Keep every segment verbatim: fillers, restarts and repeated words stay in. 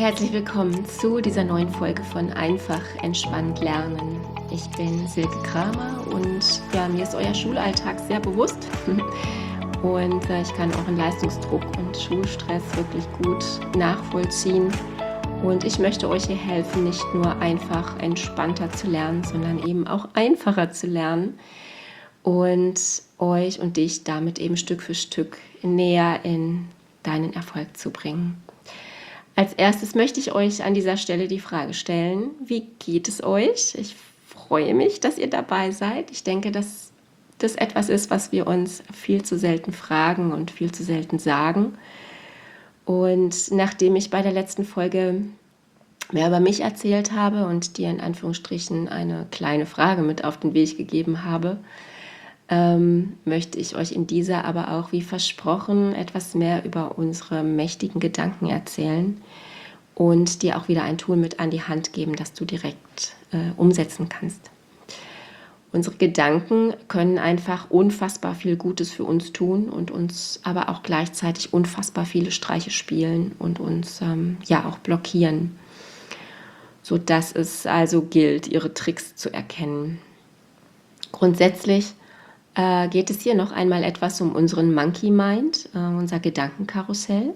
Herzlich willkommen zu dieser neuen Folge von Einfach entspannt lernen. Ich bin Silke Kramer und ja, mir ist euer Schulalltag sehr bewusst und äh, ich kann euren Leistungsdruck und Schulstress wirklich gut nachvollziehen. Und ich möchte euch hier helfen, nicht nur einfach entspannter zu lernen, sondern eben auch einfacher zu lernen und euch und dich damit eben Stück für Stück näher in deinen Erfolg zu bringen. Als erstes möchte ich euch an dieser Stelle die Frage stellen, wie geht es euch? Ich freue mich, dass ihr dabei seid. Ich denke, dass das etwas ist, was wir uns viel zu selten fragen und viel zu selten sagen. Und nachdem ich bei der letzten Folge mehr über mich erzählt habe und dir in Anführungsstrichen eine kleine Frage mit auf den Weg gegeben habe, ähm, möchte ich euch in dieser aber auch, wie versprochen, etwas mehr über unsere mächtigen Gedanken erzählen und dir auch wieder ein Tool mit an die Hand geben, das du direkt äh, umsetzen kannst. Unsere Gedanken können einfach unfassbar viel Gutes für uns tun und uns aber auch gleichzeitig unfassbar viele Streiche spielen und uns ähm, ja auch blockieren, sodass es also gilt, ihre Tricks zu erkennen. Grundsätzlich äh, geht es hier noch einmal etwas um unseren Monkey Mind, äh, unser Gedankenkarussell,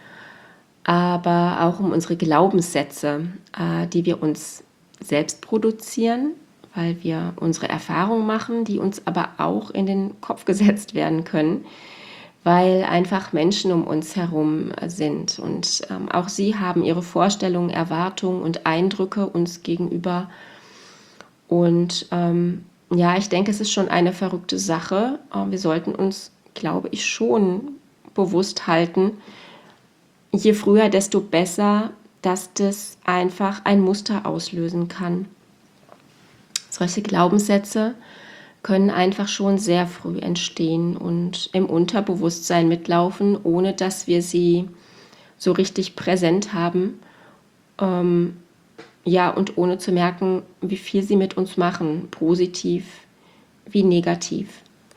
aber auch um unsere Glaubenssätze, äh, die wir uns selbst produzieren, weil wir unsere Erfahrungen machen, die uns aber auch in den Kopf gesetzt werden können, weil einfach Menschen um uns herum sind und ähm, auch sie haben ihre Vorstellungen, Erwartungen und Eindrücke uns gegenüber. Und ähm, ja, ich denke, es ist schon eine verrückte Sache. Wir sollten uns, glaube ich, schon bewusst halten, je früher, desto besser, dass das einfach ein Muster auslösen kann. Solche Glaubenssätze können einfach schon sehr früh entstehen und im Unterbewusstsein mitlaufen, ohne dass wir sie so richtig präsent haben. Ähm, Ja, und ohne zu merken, wie viel sie mit uns machen, positiv wie negativ.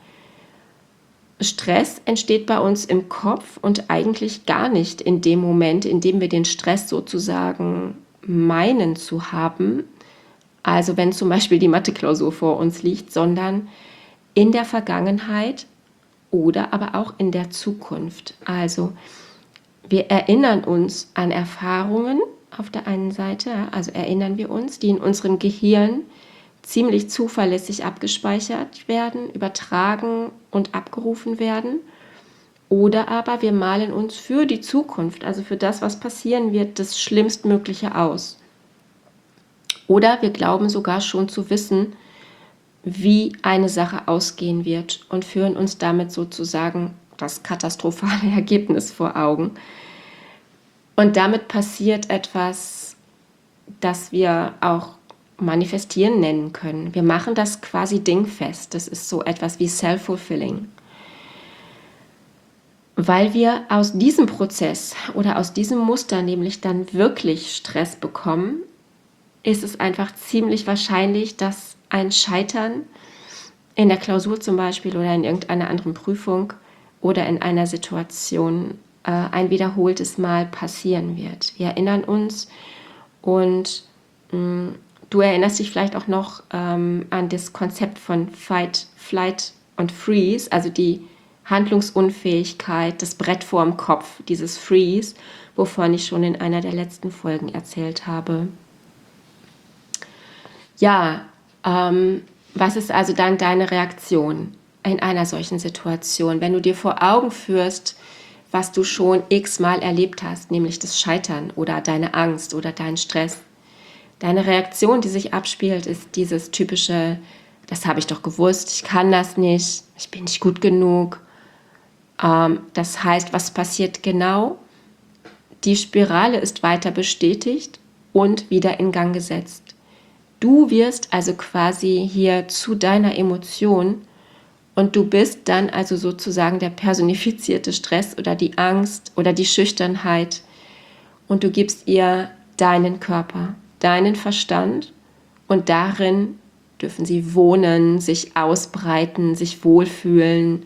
Stress entsteht bei uns im Kopf und eigentlich gar nicht in dem Moment, in dem wir den Stress sozusagen meinen zu haben, also wenn zum Beispiel die Mathe-Klausur vor uns liegt, sondern in der Vergangenheit oder aber auch in der Zukunft. Also wir erinnern uns an Erfahrungen, auf der einen Seite, also erinnern wir uns, die in unserem Gehirn ziemlich zuverlässig abgespeichert werden, übertragen und abgerufen werden. Oder aber wir malen uns für die Zukunft, also für das, was passieren wird, das Schlimmstmögliche aus. Oder wir glauben sogar schon zu wissen, wie eine Sache ausgehen wird und führen uns damit sozusagen das katastrophale Ergebnis vor Augen. Und damit passiert etwas, das wir auch manifestieren nennen können. Wir machen das quasi dingfest. Das ist so etwas wie self-fulfilling. Weil wir aus diesem Prozess oder aus diesem Muster nämlich dann wirklich Stress bekommen, ist es einfach ziemlich wahrscheinlich, dass ein Scheitern in der Klausur zum Beispiel oder in irgendeiner anderen Prüfung oder in einer Situation ein wiederholtes Mal passieren wird. Wir erinnern uns und mh, du erinnerst dich vielleicht auch noch ähm, an das Konzept von Fight, Flight und Freeze, also die Handlungsunfähigkeit, das Brett vorm Kopf, dieses Freeze, wovon ich schon in einer der letzten Folgen erzählt habe. Ja, ähm, was ist also dann deine Reaktion in einer solchen Situation, wenn du dir vor Augen führst, was du schon x-mal erlebt hast, nämlich das Scheitern oder deine Angst oder dein Stress. Deine Reaktion, die sich abspielt, ist dieses typische, das habe ich doch gewusst, ich kann das nicht, ich bin nicht gut genug. Ähm, das heißt, was passiert genau? Die Spirale ist weiter bestätigt und wieder in Gang gesetzt. Du wirst also quasi hier zu deiner Emotion. Und du bist dann also sozusagen der personifizierte Stress oder die Angst oder die Schüchternheit. Und du gibst ihr deinen Körper, deinen Verstand. Und darin dürfen sie wohnen, sich ausbreiten, sich wohlfühlen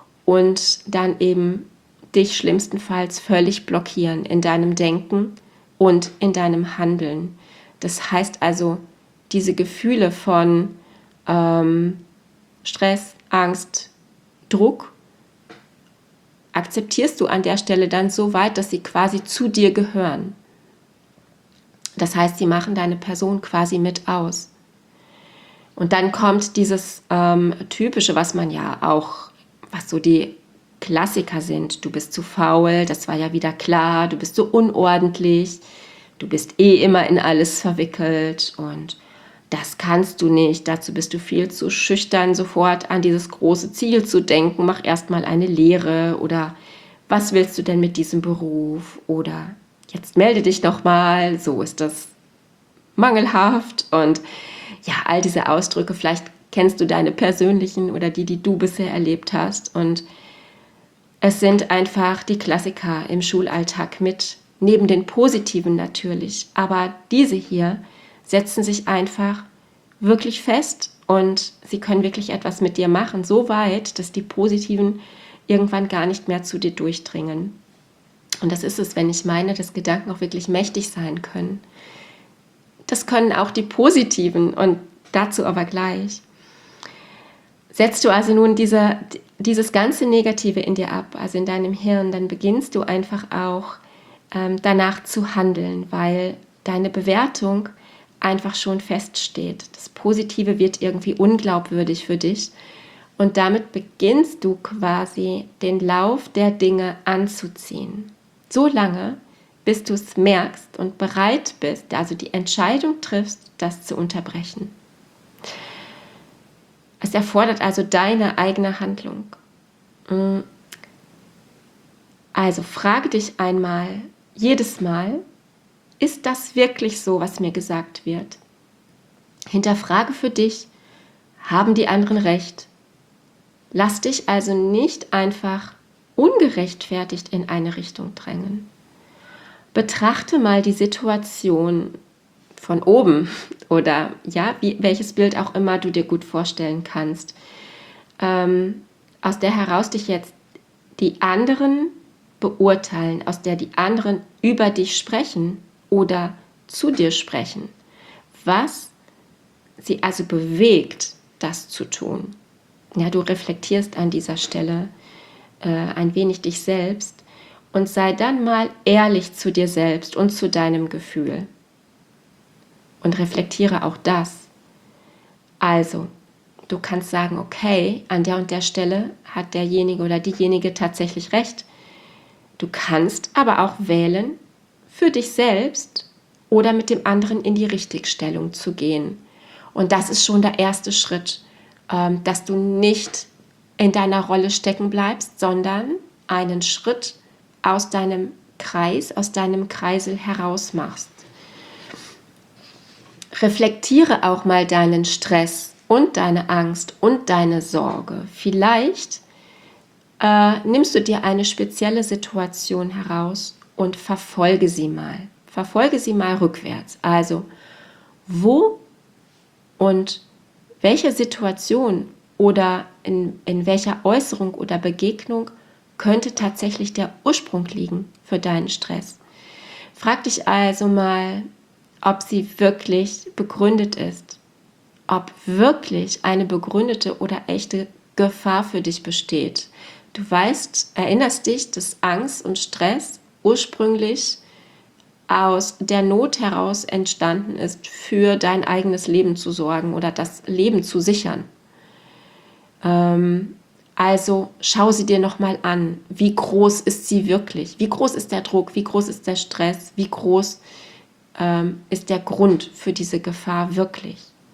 und dann eben dich schlimmstenfalls völlig blockieren in deinem Denken, und in deinem Handeln. Das heißt also, diese Gefühle von ähm, Stress, Angst, Druck, akzeptierst du an der Stelle dann so weit, dass sie quasi zu dir gehören. Das heißt, sie machen deine Person quasi mit aus. Und dann kommt dieses ähm, Typische, was man ja auch, was so die Klassiker sind. Du bist zu faul, das war ja wieder klar, du bist so unordentlich, du bist eh immer in alles verwickelt und das kannst du nicht, dazu bist du viel zu schüchtern, sofort an dieses große Ziel zu denken, mach erstmal eine Lehre oder was willst du denn mit diesem Beruf oder jetzt melde dich doch mal, so ist das mangelhaft und ja, all diese Ausdrücke, vielleicht kennst du deine persönlichen oder die, die du bisher erlebt hast und es sind einfach die Klassiker im Schulalltag mit, neben den positiven natürlich, aber diese hier setzen sich einfach wirklich fest und sie können wirklich etwas mit dir machen, so weit, dass die positiven irgendwann gar nicht mehr zu dir durchdringen. Und das ist es, wenn ich meine, dass Gedanken auch wirklich mächtig sein können. Das können auch die positiven und dazu aber gleich. Setzt du also nun diese, dieses ganze Negative in dir ab, also in deinem Hirn, dann beginnst du einfach auch ähm, danach zu handeln, weil deine Bewertung einfach schon feststeht. Das Positive wird irgendwie unglaubwürdig für dich und damit beginnst du quasi den Lauf der Dinge anzuziehen. So lange, bis du es merkst und bereit bist, also die Entscheidung triffst, das zu unterbrechen. Es erfordert also deine eigene Handlung. Also frage dich einmal, jedes Mal, ist das wirklich so, was mir gesagt wird? Hinterfrage für dich, haben die anderen recht? Lass dich also nicht einfach ungerechtfertigt in eine Richtung drängen. Betrachte mal die Situation von oben oder ja, wie, welches Bild auch immer du dir gut vorstellen kannst, ähm, aus der heraus dich jetzt die anderen beurteilen, aus der die anderen über dich sprechen oder zu dir sprechen, was sie also bewegt, das zu tun. Ja, du reflektierst an dieser Stelle äh, ein wenig dich selbst und sei dann mal ehrlich zu dir selbst und zu deinem Gefühl. Und reflektiere auch das. Also, du kannst sagen, okay, an der und der Stelle hat derjenige oder diejenige tatsächlich recht. Du kannst aber auch wählen, für dich selbst oder mit dem anderen in die Richtigstellung zu gehen. Und das ist schon der erste Schritt, ähm, dass du nicht in deiner Rolle stecken bleibst, sondern einen Schritt aus deinem Kreis, aus deinem Kreisel heraus machst. Reflektiere auch mal deinen Stress und deine Angst und deine Sorge. Vielleicht äh, nimmst du dir eine spezielle Situation heraus und verfolge sie mal. Verfolge sie mal rückwärts. Also, wo und welche Situation oder in, in welcher Äußerung oder Begegnung könnte tatsächlich der Ursprung liegen für deinen Stress? Frag dich also mal, ob sie wirklich begründet ist, ob wirklich eine begründete oder echte Gefahr für dich besteht. Du weißt, erinnerst dich, dass Angst und Stress ursprünglich aus der Not heraus entstanden ist, für dein eigenes Leben zu sorgen oder das Leben zu sichern. Ähm, also schau sie dir nochmal an. Wie groß ist sie wirklich? Wie groß ist der Druck? Wie groß ist der Stress? Wie groß ähm, ist der Grund für diese Gefahr wirklich?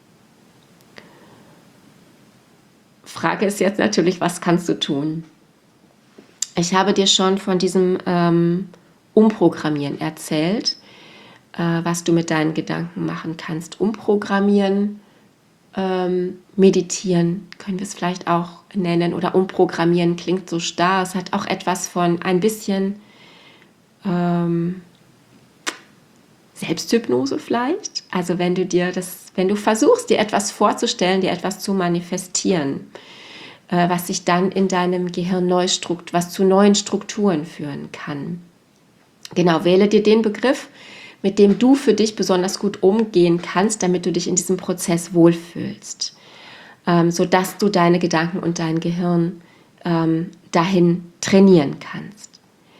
Frage ist jetzt natürlich, was kannst du tun? Ich habe dir schon von diesem ähm, Umprogrammieren erzählt, äh, was du mit deinen Gedanken machen kannst. Umprogrammieren, ähm, meditieren, können wir es vielleicht auch nennen, oder umprogrammieren klingt so starr. Es hat auch etwas von ein bisschen ähm, Selbsthypnose vielleicht. Also wenn du dir das, wenn du versuchst, dir etwas vorzustellen, dir etwas zu manifestieren, äh, was sich dann in deinem Gehirn neu strukt, was zu neuen Strukturen führen kann. Genau, wähle dir den Begriff, mit dem du für dich besonders gut umgehen kannst, damit du dich in diesem Prozess wohlfühlst, ähm, sodass du deine Gedanken und dein Gehirn ähm, dahin trainieren kannst.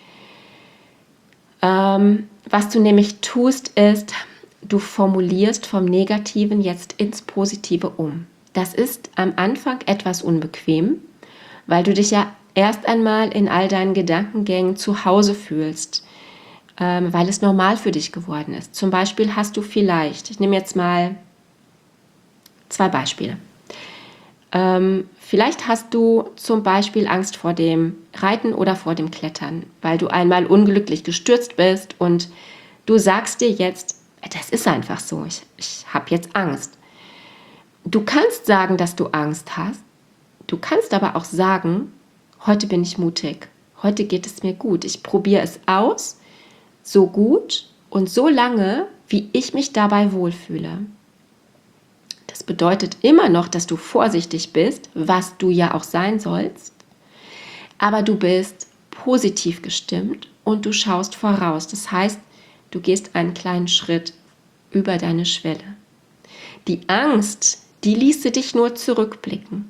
Ähm, was du nämlich tust, ist, du formulierst vom Negativen jetzt ins Positive um. Das ist am Anfang etwas unbequem, weil du dich ja erst einmal in all deinen Gedankengängen zu Hause fühlst, ähm, weil es normal für dich geworden ist. Zum Beispiel hast du vielleicht, ich nehme jetzt mal zwei Beispiele. Ähm, vielleicht hast du zum Beispiel Angst vor dem Reiten oder vor dem Klettern, weil du einmal unglücklich gestürzt bist und du sagst dir jetzt, das ist einfach so, ich, ich habe jetzt Angst. Du kannst sagen, dass du Angst hast, du kannst aber auch sagen, heute bin ich mutig, heute geht es mir gut, ich probiere es aus, so gut und so lange, wie ich mich dabei wohlfühle. Das bedeutet immer noch, dass du vorsichtig bist, was du ja auch sein sollst, aber du bist positiv gestimmt und du schaust voraus. Das heißt, du gehst einen kleinen Schritt über deine Schwelle. Die Angst, die ließe dich nur zurückblicken.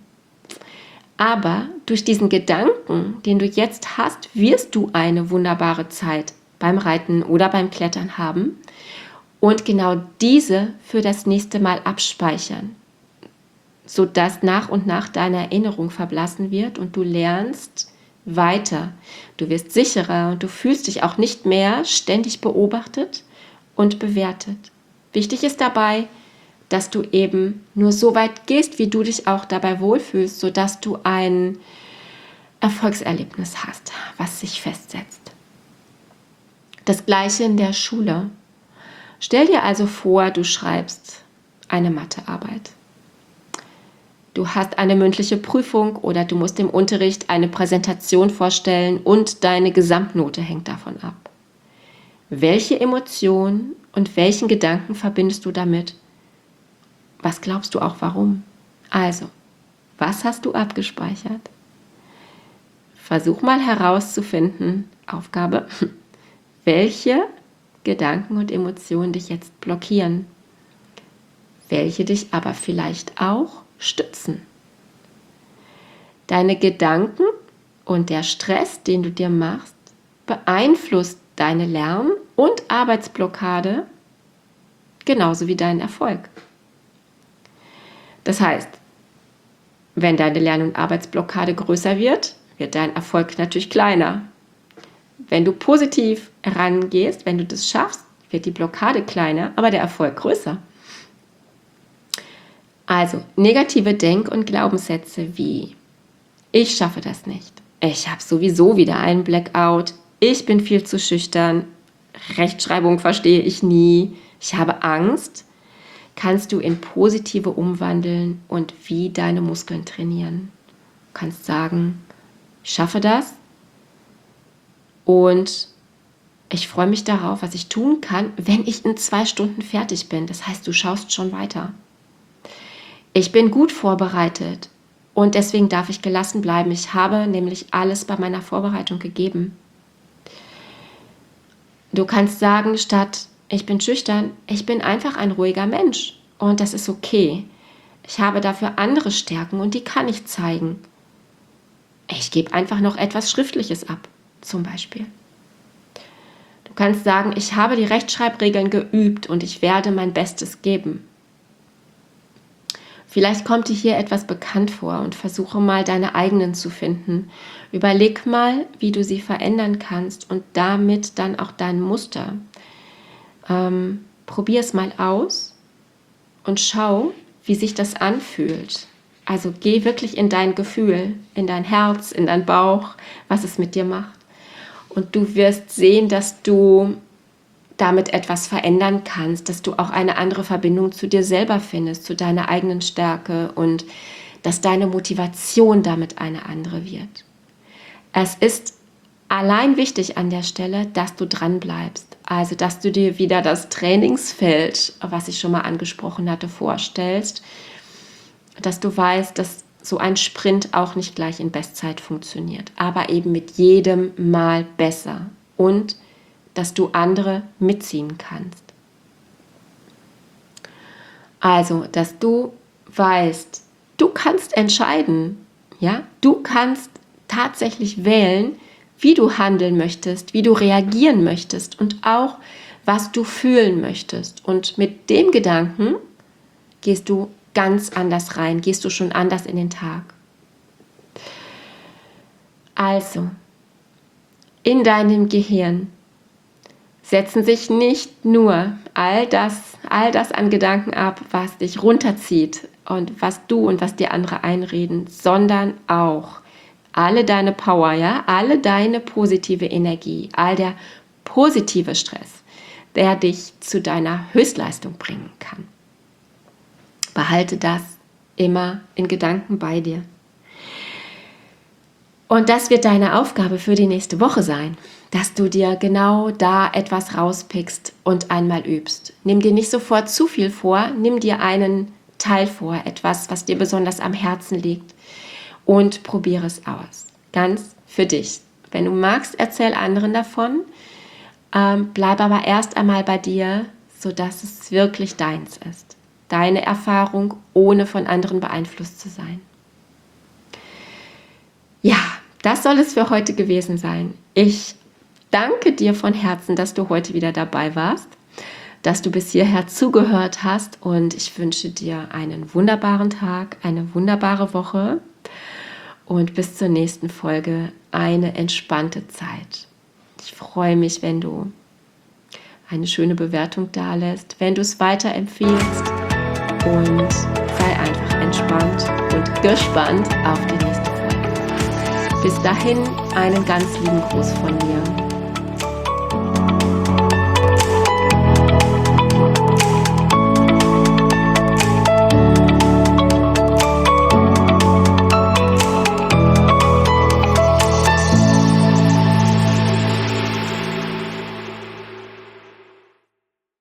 Aber durch diesen Gedanken, den du jetzt hast, wirst du eine wunderbare Zeit beim Reiten oder beim Klettern haben und genau diese für das nächste Mal abspeichern, sodass nach und nach deine Erinnerung verblassen wird und du lernst weiter. Du wirst sicherer und du fühlst dich auch nicht mehr ständig beobachtet und bewertet. Wichtig ist dabei, dass du eben nur so weit gehst, wie du dich auch dabei wohlfühlst, sodass du ein Erfolgserlebnis hast, was sich festsetzt. Das Gleiche in der Schule. Stell dir also vor, du schreibst eine Mathearbeit. Du hast eine mündliche Prüfung oder du musst im Unterricht eine Präsentation vorstellen und deine Gesamtnote hängt davon ab. Welche Emotionen und welchen Gedanken verbindest du damit? Was glaubst du auch warum? Also, was hast du abgespeichert? Versuch mal herauszufinden, Aufgabe, welche Gedanken und Emotionen dich jetzt blockieren, welche dich aber vielleicht auch stützen. Deine Gedanken und der Stress, den du dir machst, beeinflusst deine Lern- und Arbeitsblockade genauso wie deinen Erfolg. Das heißt, wenn deine Lern- und Arbeitsblockade größer wird, wird dein Erfolg natürlich kleiner. Wenn du positiv herangehst, wenn du das schaffst, wird die Blockade kleiner, aber der Erfolg größer. Also negative Denk- und Glaubenssätze wie ich schaffe das nicht, ich habe sowieso wieder einen Blackout, ich bin viel zu schüchtern, Rechtschreibung verstehe ich nie, ich habe Angst, kannst du in positive umwandeln und wie deine Muskeln trainieren. Du kannst sagen, ich schaffe das und ich freue mich darauf, was ich tun kann, wenn ich in zwei Stunden fertig bin. Das heißt, du schaust schon weiter. Ich bin gut vorbereitet und deswegen darf ich gelassen bleiben. Ich habe nämlich alles bei meiner Vorbereitung gegeben. Du kannst sagen, statt ich bin schüchtern, ich bin einfach ein ruhiger Mensch und das ist okay. Ich habe dafür andere Stärken und die kann ich zeigen. Ich gebe einfach noch etwas Schriftliches ab, zum Beispiel. Du kannst sagen, ich habe die Rechtschreibregeln geübt und ich werde mein Bestes geben. Vielleicht kommt dir hier etwas bekannt vor und versuche mal deine eigenen zu finden. Überleg mal, wie du sie verändern kannst und damit dann auch dein Muster. Ähm, probier es mal aus und schau, wie sich das anfühlt. Also geh wirklich in dein Gefühl, in dein Herz, in dein Bauch, was es mit dir macht. Und du wirst sehen, dass du damit etwas verändern kannst, dass du auch eine andere Verbindung zu dir selber findest, zu deiner eigenen Stärke und dass deine Motivation damit eine andere wird. Es ist allein wichtig an der Stelle, dass du dran bleibst. Also, dass du dir wieder das Trainingsfeld, was ich schon mal angesprochen hatte, vorstellst, dass du weißt, dass so ein Sprint auch nicht gleich in Bestzeit funktioniert, aber eben mit jedem Mal besser und dass du andere mitziehen kannst. Also, dass du weißt, du kannst entscheiden, ja, du kannst tatsächlich wählen, wie du handeln möchtest, wie du reagieren möchtest und auch, was du fühlen möchtest. Und mit dem Gedanken gehst du ganz anders rein, gehst du schon anders in den Tag. Also, in deinem Gehirn setzen sich nicht nur all das, all das an Gedanken ab, was dich runterzieht und was du und was dir andere einreden, sondern auch alle deine Power, ja, alle deine positive Energie, all der positive Stress, der dich zu deiner Höchstleistung bringen kann. Behalte das immer in Gedanken bei dir. Und das wird deine Aufgabe für die nächste Woche sein, dass du dir genau da etwas rauspickst und einmal übst. Nimm dir nicht sofort zu viel vor, nimm dir einen Teil vor, etwas, was dir besonders am Herzen liegt und probiere es aus. Ganz für dich. Wenn du magst, erzähl anderen davon, ähm, bleib aber erst einmal bei dir, sodass es wirklich deins ist. Deine Erfahrung, ohne von anderen beeinflusst zu sein. Ja, das soll es für heute gewesen sein. Ich danke dir von Herzen, dass du heute wieder dabei warst, dass du bis hierher zugehört hast und ich wünsche dir einen wunderbaren Tag, eine wunderbare Woche und bis zur nächsten Folge eine entspannte Zeit. Ich freue mich, wenn du eine schöne Bewertung dalässt, wenn du es weiterempfiehlst und sei einfach entspannt und gespannt auf die nächste Folge. Bis dahin einen ganz lieben Gruß von mir.